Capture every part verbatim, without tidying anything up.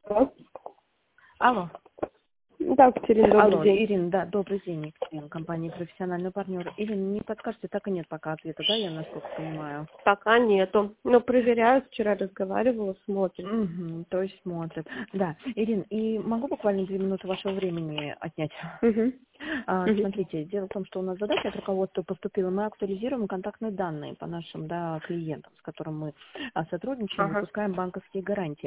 Алло. Алло. Да, Катерина, добрый Алло, день. Ирина, да, добрый день, Екатерина, компания «Профессиональный партнер». Ирина, не подскажете, так и нет пока ответа, да, я насколько понимаю? Пока нету. Но проверяю, вчера разговаривала, смотрим. Угу, то есть смотрят. Да, Ирина, и могу буквально две минуты вашего времени отнять? Угу. А, Угу. Смотрите, дело в том, что у нас задача от руководства поступила, мы актуализируем контактные данные по нашим, да, клиентам, с которыми мы а, сотрудничаем, Ага. выпускаем банковские гарантии.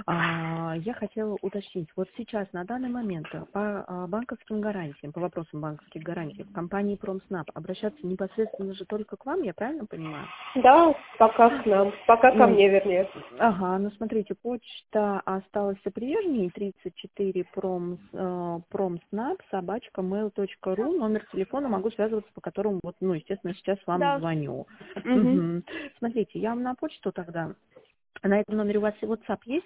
А, Я хотела уточнить, вот сейчас, на данный момент, по а, банковским гарантиям, по вопросам банковских гарантий, в компании Промснаб обращаться непосредственно же только к вам, я правильно понимаю? Да, пока к нам. Пока ко Ну, мне, вернее. ага, ну смотрите, почта осталась прежней, тридцать четыре пром, э, промснаб, собачка, mail точка ру, номер телефона, могу связываться, по которому, вот, ну, естественно, сейчас вам Да. звоню. Угу. Мгм. Смотрите, я вам на почту тогда, на этом номере у вас и WhatsApp есть?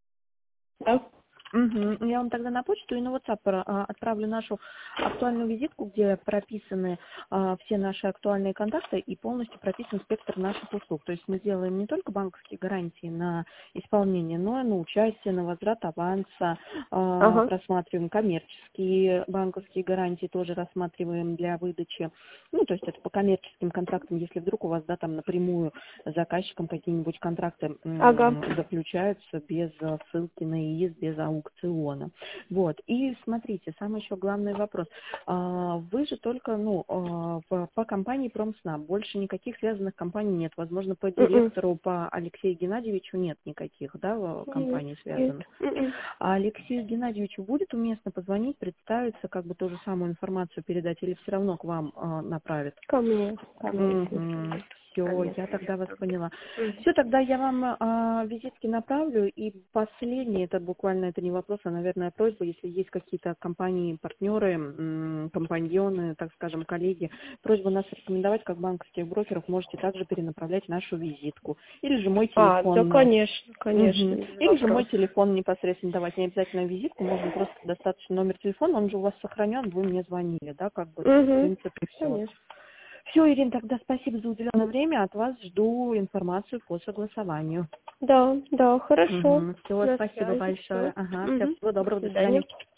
Да. Мгм. Я вам тогда на почту и на WhatsApp про- а, отправлю нашу актуальную визитку, где прописаны а, все наши актуальные контакты и полностью прописан спектр наших услуг. То есть мы делаем не только банковские гарантии на исполнение, но и на участие, на возврат аванса, а, Ага. рассматриваем коммерческие банковские гарантии, тоже рассматриваем для выдачи. Ну, то есть это по коммерческим контрактам, если вдруг у вас, да, там напрямую с заказчиком какие-нибудь контракты Ага. м, заключаются без э, ссылки на ИИС, без аукциона. Вот. И смотрите, самый еще главный вопрос. А, Вы же только, ну, а, по, по компании Промснаб, больше никаких связанных компаний нет. Возможно, по Мгм. директору, по Алексею Геннадьевичу нет никаких, да, в- Нет, компаний нет. связанных. Мгм. А Алексею Геннадьевичу будет уместно позвонить, представиться, как бы ту же самую информацию передать, или все равно к вам а, направят? Ко мне. Ко мне, естественно. Все, я Конечно. тогда вас поняла. Мгм. Все, тогда я вам а, визитки направлю. И последний, это буквально, это не вопрос, а, наверное, просьба, если есть какие-то компании, партнеры, м, компаньоны, так скажем, коллеги, просьба нас рекомендовать как банковских брокеров, можете также перенаправлять нашу визитку. Или же мой А, да, телефон. конечно, конечно, Мгм. без Или же мой вопросов. телефон непосредственно давать, не обязательно визитку, можно просто достаточно номер телефона, он же у вас сохранен, вы мне звонили, да, как бы, в Угу. принципе, все. Конечно. Все, Ирина, тогда спасибо за уделенное время. От вас жду информацию по согласованию. Да, да, хорошо. Угу. Все, На спасибо связи, все. большое. Ага, все, Угу. всего До доброго, до свидания. свидания.